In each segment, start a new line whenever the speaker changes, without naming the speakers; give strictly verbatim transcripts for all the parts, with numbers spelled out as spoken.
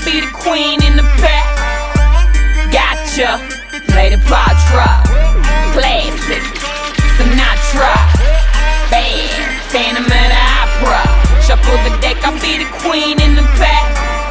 be the queen in the back. Gotcha, Lady Patra, classic, Sinatra, bad, Phantom of the Opera. Shuffle the deck, I'll be the queen in the back.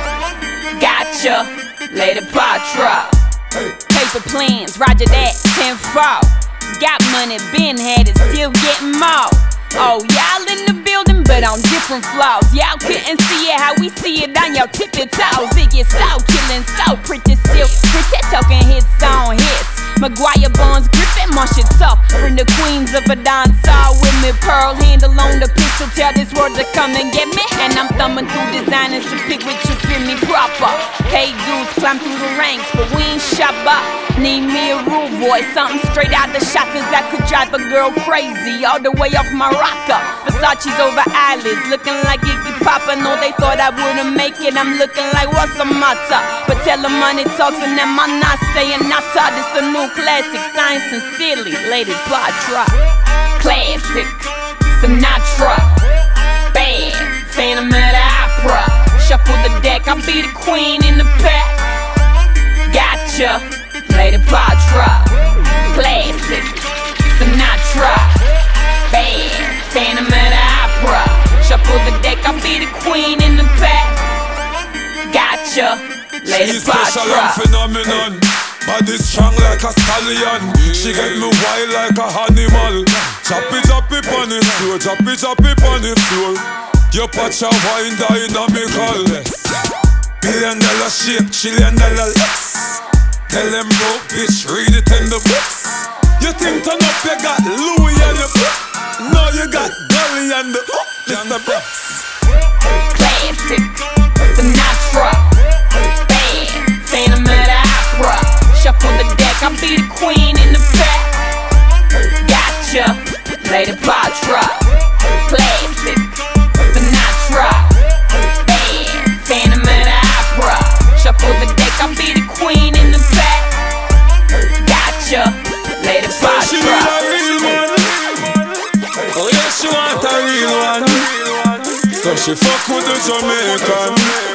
Gotcha, Lady Patra. Paper plans, roger that, tenfold. Got money, been had it, still getting more. Oh, y'all in the building, but on different floors. Y'all couldn't see it how we see it on your tippy toes. It gets so chillin', so pretty still. Pretty talking hits on hits. Maguire Bonds, Griffin, my shit tough. Bring the queens of a dancehall with me. Pearl handle on the pistol, tell this world to come and get me. And I'm thumbing through designers to pick which you feel me proper. Hey dudes, climb through the ranks, but we ain't shabba. Need me a rude boy, something straight out the shot, cause that could drive a girl crazy. All the way off my rocker. Versace's over eyelids, looking like Iggy Pop. I know they thought I wouldn't make it, I'm looking like what's the matter? But tell them money talks and them I'm not saying nata. This a new classic, science and silly, Lady Patra. Classic, Sinatra, bad, Phantom of the Opera. Shuffle the deck, I'll be the queen in the back. Gotcha, Lady Patra. Classic, Sinatra, bad, Phantom of the Opera. Shuffle the deck, I'll be the queen in the back. Gotcha, Lady Patra.
She's special and phenomenon. Body strong like a stallion. She get me wild like a animal. Choppy choppy pon the floor, choppy choppy pon the floor. Your patch a wine dynamical. Billion dollar shape, trillion dollar looks. Tell them broke bitch, read it in the books. You think turn up you got Louis on your foot. No you got Dolly on the hook. Mister Brooks.
Classic, Sinatra, bad, Phantom of the Opera. Shuffle the deck, I'll be the queen in the back. Gotcha, Lady Patra. Classic, Sinatra, bad, Phantom of the Opera. Shuffle the deck, I'll be the queen in the back. Gotcha, Lady Patra.
She need a real one. Oh yeah, she want a real one. So she fuck with the Jamaican.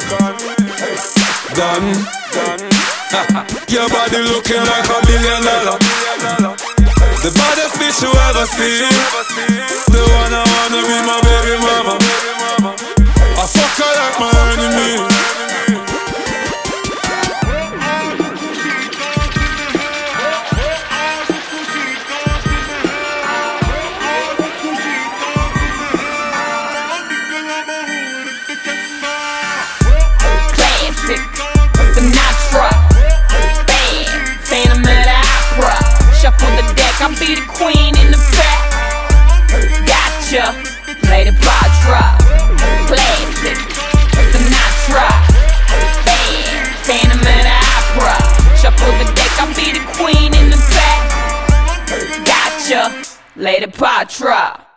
Done. Your body looking like a billion dollar. The baddest bitch you ever see. The one I wanna be my baby mama. I fuck her like my enemy. Classic, Sinatra, bad, Phantom of the Opera. Shuffle the deck, I'll be the queen in the back. Gotcha, Lady Patra. Classic, Sinatra, bad, Phantom of the Opera. Shuffle the deck, I'll be the queen in the back. Gotcha, Lady Patra.